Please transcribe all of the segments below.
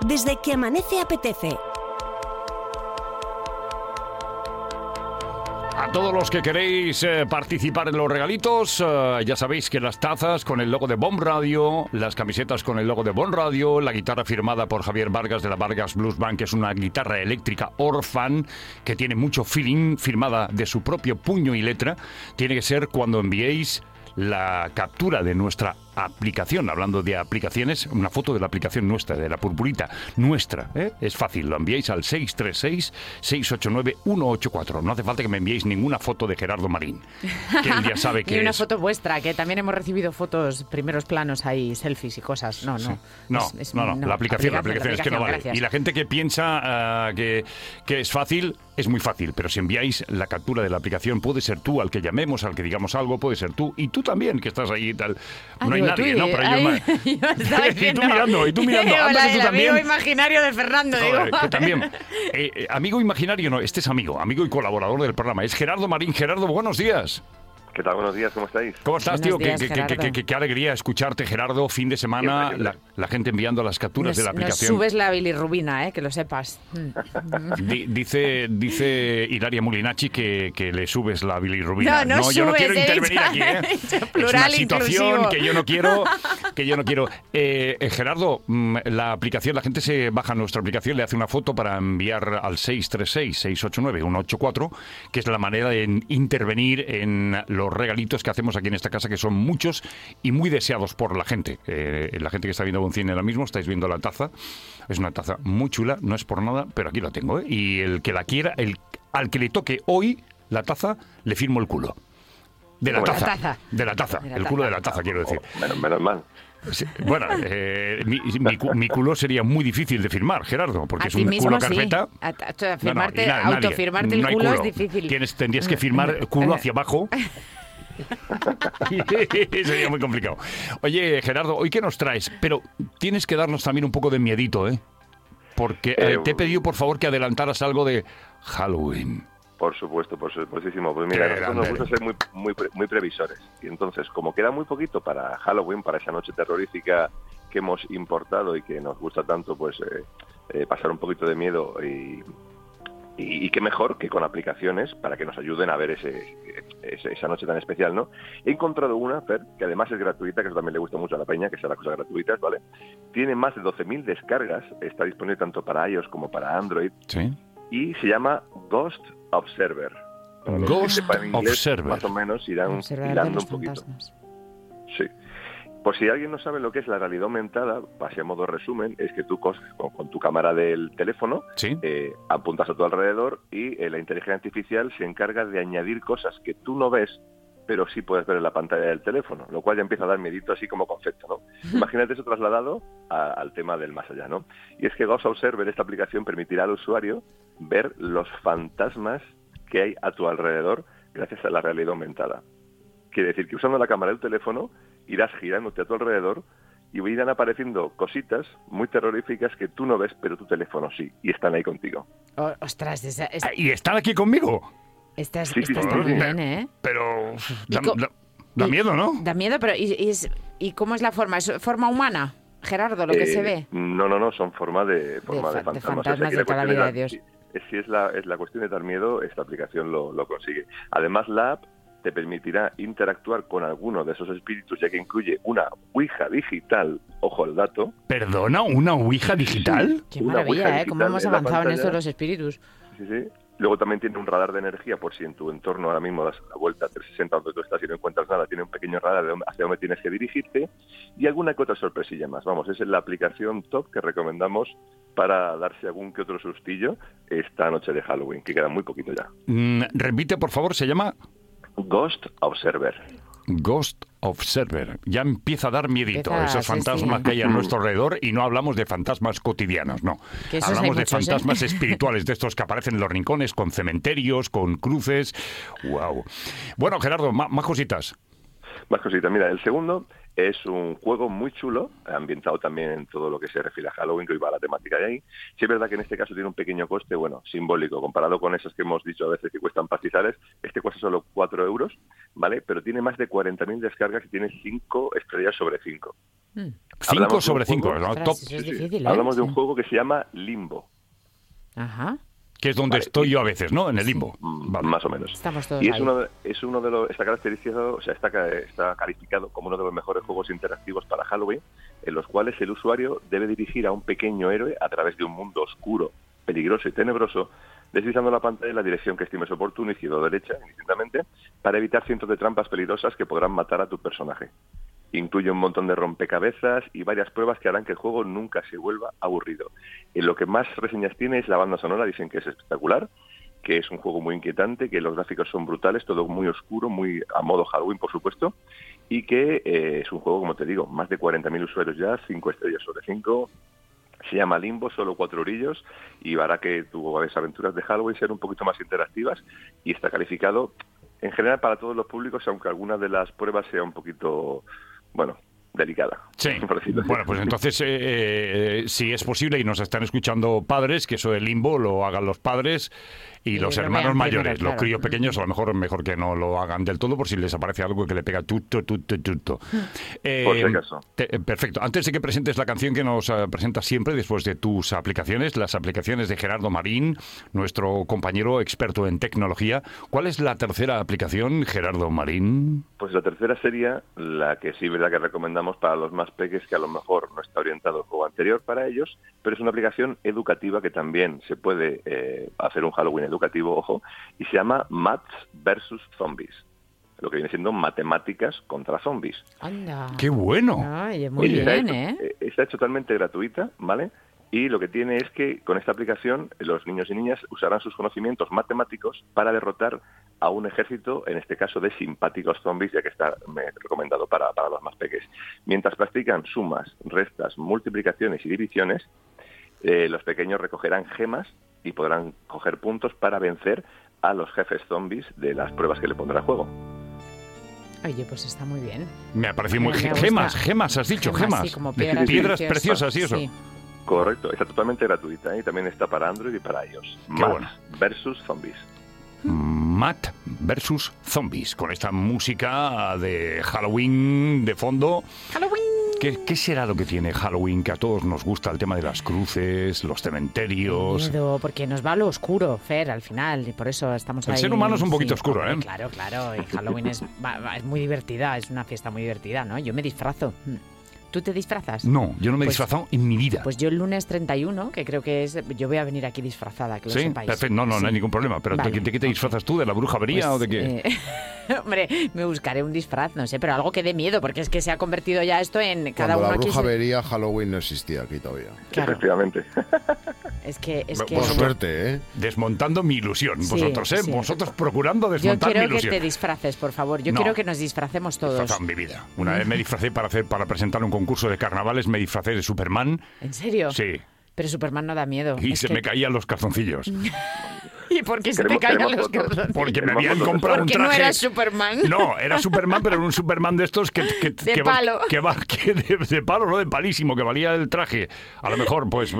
desde que amanece apetece. A todos los que queréis participar en los regalitos, ya sabéis que las tazas con el logo de Bon Radio, las camisetas con el logo de Bon Radio, la guitarra firmada por Javier Vargas de la Vargas Blues Band, que es una guitarra eléctrica Orphan, que tiene mucho feeling, firmada de su propio puño y letra, tiene que ser cuando enviéis la captura de nuestra aplicación, hablando de aplicaciones, una foto de la aplicación nuestra, de la purpurita nuestra, ¿eh? Es fácil, lo enviáis al 636-689-184. No hace falta que me enviéis ninguna foto de Gerardo Marín, que él ya sabe que y una es... foto vuestra, que también hemos recibido fotos, primeros planos ahí, selfies y cosas. No, la aplicación es que no vale. Gracias. Y la gente que piensa que es fácil, es muy fácil, pero si enviáis la captura de la aplicación, puede ser tú al que llamemos, al que digamos algo, puede ser tú, y tú también, que estás ahí y tal. No hay nadie, ¿no? Pero y tú mirando. Anda, que tú el también. amigo imaginario de Fernando, Joder, digo. que también. Amigo imaginario no, este es amigo y colaborador del programa. Es Gerardo Marín. Gerardo, buenos días. ¿Qué tal? Buenos días, ¿cómo estáis? ¿Cómo estás, Buenos tío? días, Gerardo. Qué alegría escucharte, Gerardo. Fin de semana, Siempre. la gente enviando las capturas de la Nos aplicación. subes la bilirrubina, que lo sepas. Dice Hilaria Mulinacci que le subes la bilirrubina. No Yo no subes, quiero he intervenir dicho- aquí, he dicho Es una plural situación inclusivo. que yo no quiero. Gerardo, la aplicación, la gente se baja nuestra aplicación, le hace una foto para enviar al 636-689-184, que es la manera de intervenir en los regalitos que hacemos aquí en esta casa, que son muchos y muy deseados por la gente. La gente que está viendo Buen Cine ahora mismo, estáis viendo la taza. Es una taza muy chula, no es por nada, pero aquí la tengo, ¿eh? Y el que la quiera, al que le toque hoy la taza, le firmo el culo. De la taza. De la taza. El culo de la taza, quiero decir. Menos mal. Sí, bueno, mi culo sería muy difícil de firmar, Gerardo, porque A es ti un mismo culo sí. carpeta. Firmarte, nadie. autofirmarte No el hay culo es difícil. Tendrías que firmar el culo hacia abajo. Sería muy complicado. Oye, Gerardo, ¿hoy qué nos traes? Pero tienes que darnos también un poco de miedito, ¿eh? Porque te he pedido, por favor, que adelantaras algo de Halloween. Por supuestísimo. Pues mira, nosotros nos gusta ser muy previsores. Y entonces, como queda muy poquito para Halloween, para esa noche terrorífica que hemos importado y que nos gusta tanto, pues pasar un poquito de miedo y qué mejor que con aplicaciones para que nos ayuden a ver esa noche tan especial, ¿no? He encontrado una, Fer, que además es gratuita, que eso también le gusta mucho a la peña, que sea las cosas gratuitas, ¿vale? Tiene más de 12.000 descargas, está disponible tanto para iOS como para Android, Sí. y se llama Ghost Observer. Para los Ghost que sepan inglés, Observer. más o menos irán Observar hilando los un poquito. fantasmas. Sí. Por si alguien no sabe lo que es la realidad aumentada, así a modo resumen, es que tú con tu cámara del teléfono Sí. apuntas a tu alrededor y la inteligencia artificial se encarga de añadir cosas que tú no ves, pero sí puedes ver en la pantalla del teléfono, lo cual ya empieza a dar miedito así como concepto, ¿no? Imagínate eso trasladado al tema del más allá, ¿no? Y es que Ghost Observer, esta aplicación, permitirá al usuario ver los fantasmas que hay a tu alrededor gracias a la realidad aumentada. Quiere decir que usando la cámara del teléfono irás girándote a tu alrededor y irán apareciendo cositas muy terroríficas que tú no ves, pero tu teléfono sí, y están ahí contigo. Ostras, ¿Y están aquí conmigo? esta Sí, está sí, muy sí. bien, ¿eh? Pero Y co- da miedo, ¿no? Da miedo, pero ¿y cómo es la forma? ¿Es forma humana, Gerardo, lo que se ve? No, son forma de fantasmas. de fantasmas O sea, que de toda la cuestión vida es de Dios. Si es la cuestión de dar miedo, esta aplicación lo consigue. Además, la app te permitirá interactuar con alguno de esos espíritus, ya que incluye una ouija digital, ojo al dato. ¿Perdona? ¿Una ouija digital? Qué una ouija maravilla, ¿eh? Cómo digital hemos en la avanzado en pantalla. esto de los espíritus. Sí. Luego también tiene un radar de energía, por si en tu entorno ahora mismo das la vuelta a 360 donde tú estás y no encuentras nada, tiene un pequeño radar hacia dónde tienes que dirigirte, y alguna que otra sorpresilla más. Vamos, es la aplicación top que recomendamos para darse algún que otro sustillo esta noche de Halloween, que queda muy poquito ya. Repite, por favor, se llama Ghost Observer. Ghost Observer. Ya empieza a dar miedito Empieza, esos sí, fantasmas sí. que hay a nuestro alrededor, y no hablamos de fantasmas cotidianos, no. Que esos Hablamos hay de muchos, ¿eh? fantasmas espirituales, de estos que aparecen en los rincones, con cementerios, con cruces. ¡Wow! Bueno, Gerardo, más cositas. Más cositas. Mira, el segundo Es un juego muy chulo, ambientado también en todo lo que se refiere a Halloween, que hoy va a la temática de ahí. Sí es verdad que en este caso tiene un pequeño coste, bueno, simbólico, comparado con esos que hemos dicho a veces que cuestan pastizales. Este cuesta solo 4 euros, ¿vale? Pero tiene más de 40.000 descargas y tiene 5 estrellas sobre 5. 5 sobre 5, ¿no? Top. Eso es difícil, ¿eh? Hablamos de un juego que se llama Limbo. Ajá. Que es donde estoy yo a veces, ¿no? En el limbo. Vale. Más o menos. Estamos todos Y ahí. es uno de los, está caracterizado, o sea, está calificado como uno de los mejores juegos interactivos para Halloween, en los cuales el usuario debe dirigir a un pequeño héroe a través de un mundo oscuro, peligroso y tenebroso, deslizando la pantalla en la dirección que estimes oportuno, izquierda o derecha, indistintamente, para evitar cientos de trampas peligrosas que podrán matar a tu personaje. Incluye un montón de rompecabezas y varias pruebas que harán que el juego nunca se vuelva aburrido. Lo que más reseñas tiene es la banda sonora, dicen que es espectacular, que es un juego muy inquietante, que los gráficos son brutales, todo muy oscuro, muy a modo Halloween, por supuesto, y que es un juego, como te digo, más de 40.000 usuarios ya, 5 estrellas sobre 5, se llama Limbo, solo 4 eurillos, y hará que tus aventuras de Halloween sean un poquito más interactivas, y está calificado, en general, para todos los públicos, aunque alguna de las pruebas sea un poquito, bueno, delicada. Sí. Por decirlo así. Bueno, pues entonces, si es posible y nos están escuchando padres, que eso del limbo lo hagan los padres y los lo hermanos vean mayores. primero, Los claro. críos pequeños a lo mejor que no lo hagan del todo por si les aparece algo que le pega tutto. Por si acaso. Perfecto. Antes de que presentes la canción que nos presentas siempre después de tus aplicaciones, las aplicaciones de Gerardo Marín, nuestro compañero experto en tecnología, ¿cuál es la tercera aplicación, Gerardo Marín? Pues la tercera sería la que sí, verdad que recomendamos para los más pequeños, que a lo mejor no está orientado al juego anterior para ellos, pero es una aplicación educativa que también se puede hacer un Halloween educativo, ojo, y se llama Maths versus Zombies, lo que viene siendo matemáticas contra zombies. Anda. ¡Qué bueno! Ay, muy Y bien, ¿eh? Está totalmente gratuita, ¿vale? Y lo que tiene es que con esta aplicación los niños y niñas usarán sus conocimientos matemáticos para derrotar a un ejército, en este caso de simpáticos zombies, ya que está recomendado para los más pequeños. Mientras practican sumas, restas, multiplicaciones y divisiones, los pequeños recogerán gemas y podrán coger puntos para vencer a los jefes zombies de las pruebas que le pondrá a juego. Oye, pues está muy bien. Me ha parecido muy... Me gusta. Gemas, has dicho, gemas. Sí, como piedras, Piedras preciosas y eso. Sí. Correcto, está totalmente gratuita, ¿eh? Y también está para Android y para iOS. Qué bueno. Versus Zombies. Matt versus Zombies, con esta música de Halloween de fondo. ¡Halloween! ¿Qué será lo que tiene Halloween? Que a todos nos gusta el tema de las cruces, los cementerios. Miedo, porque nos va a lo oscuro, Fer, al final, y por eso estamos ahí. El ser humano es un poquito Sí, oscuro, hombre, ¿eh? Claro, claro, y Halloween es muy divertida, es una fiesta muy divertida, ¿no? Yo me disfrazo. ¿Tú te disfrazas? No, yo no me he Pues- disfrazado en mi vida. Pues yo el lunes 31, que creo que es... Yo voy a venir aquí disfrazada, que lo Sí, sepáis. perfecto. No Sí. hay ningún problema. Pero Vale, ¿de qué te disfrazas tú? ¿De la bruja avería Pues, o de qué? Hombre, me buscaré un disfraz, no sé, pero algo que dé miedo, porque es que se ha convertido ya esto en cada Cuando uno la aquí... bruja vería, Halloween no existía aquí todavía. Claro, Efectivamente. es que... Por suerte, ¿eh? Desmontando mi ilusión. Sí, Vosotros, ¿eh? sí. Vosotros procurando Yo desmontar mi quiero que ilusión. te disfraces, por favor. Yo No. quiero que nos disfracemos todos. Disfrazado en mi vida. Una vez me disfracé para presentar un concurso de carnavales, me disfracé de Superman. ¿En serio? Sí. Pero Superman no da miedo. Y Es se que- me caían los calzoncillos. ¿Y por qué se te Queremos- caían queremos los fotos. calzones? Porque me Queremos habían fotos. comprado un Porque traje. no eras Superman. No, era Superman, pero era un Superman de estos que De palo. de palo, no de palísimo, que valía el traje. A lo mejor, pues,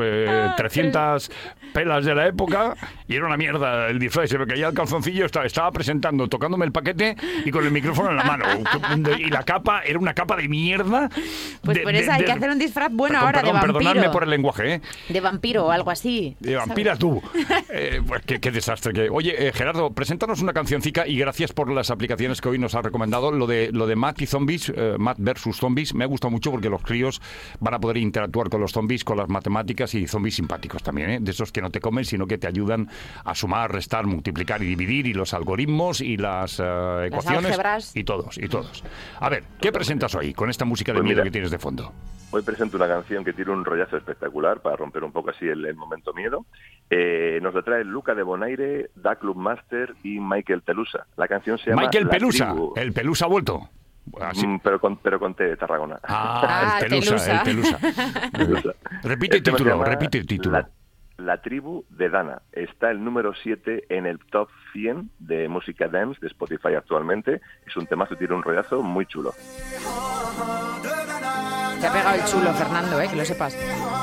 300 pelas de la época y era una mierda el disfraz. Se me caía el calzoncillo, estaba presentando, tocándome el paquete y con el micrófono en la mano. Y la capa era una capa de mierda. Pues por eso hay que hacer un disfraz bueno ahora de Perdonadme vampiro. por el lenguaje, ¿eh? De vampiro o algo así. De vampira tú. Pues qué desastre. Oye, Gerardo, preséntanos una cancioncica y gracias por las aplicaciones que hoy nos has recomendado. Lo de Matt y Zombies, Matt versus Zombies, me ha gustado mucho porque los críos van a poder interactuar con los zombies, con las matemáticas y zombies simpáticos también, ¿eh? De esos que no te comen, sino que te ayudan a sumar, restar, multiplicar y dividir y los algoritmos y las ecuaciones. álgebras. Y todos. A ver, ¿qué presentas hoy con esta música de Pues miedo mira. que tienes de fondo? Hoy presento una canción que tiene un rollazo espectacular para romper un poco así el momento miedo. Nos la trae Luca de Bonaire, Da Club Master y Michael Pelusa. La canción se llama Michael La Pelusa. Tribu. El Pelusa ha vuelto. Así. Pero con T de Tarragona. Ah, el Pelusa. Pelusa. Repite el El tema se título, llama repite el título. La tribu de Dana. Está el número 7 en el top 100 de música dance de Spotify actualmente. Es un temazo, tiene un rollazo muy chulo. Te ha pegado el chulo, Fernando, que lo sepas.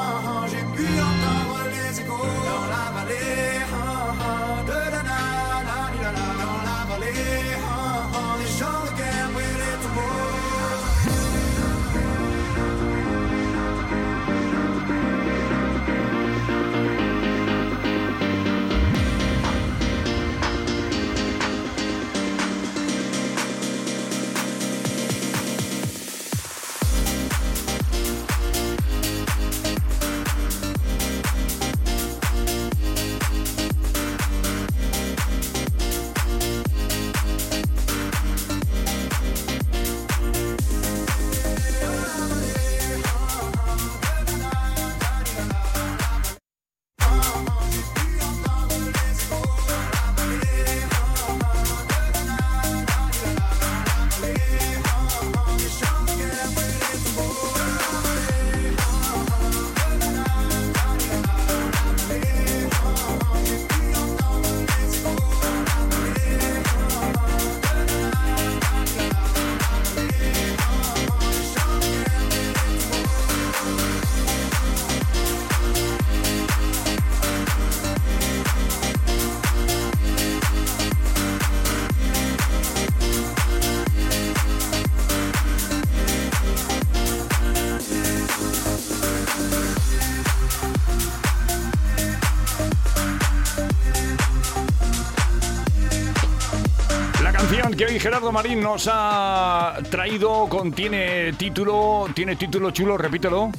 Que hoy Gerardo Marín nos ha traído tiene título chulo, repítelo.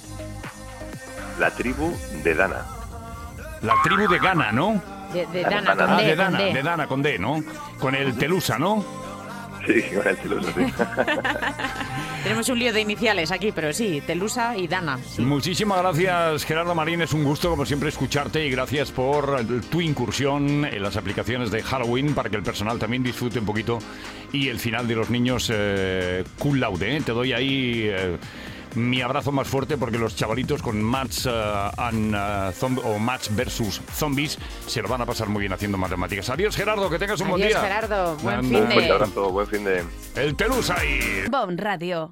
La tribu de Dana. La tribu de Ghana, ¿no? De Dana, Dana. con D, de con Dana, D. de Dana con D, ¿no? Con el Telusa, ¿no? Sí, con el Telusa, sí. Tenemos un lío de iniciales aquí, pero sí, Telusa y Dana. Sí. Muchísimas gracias, Gerardo Marín. Es un gusto, como siempre, escucharte y gracias por tu incursión en las aplicaciones de Halloween para que el personal también disfrute un poquito y el final de los niños cum laude. Te doy ahí mi abrazo más fuerte porque los chavalitos con Maths o Maths versus Zombies se lo van a pasar muy bien haciendo matemáticas. Adiós, Gerardo, que tengas un buen día. Adiós, Gerardo. Buen Anda. fin Un fuerte de... abrazo, buen fin de... El Telusa y... Bon Radio.